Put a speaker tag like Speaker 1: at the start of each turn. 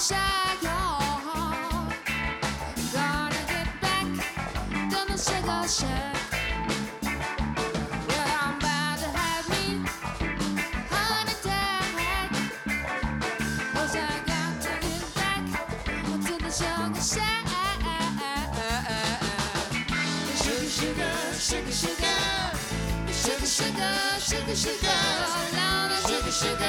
Speaker 1: inside your heart. Gonna get back to the sugar shack. Well, I'm about to have me heart attack. 'Cause I got to get back to the sugar shack. Sugar, sugar, sugar, sugar, sugar, sugar, sugar, sugar, sugar, sugar.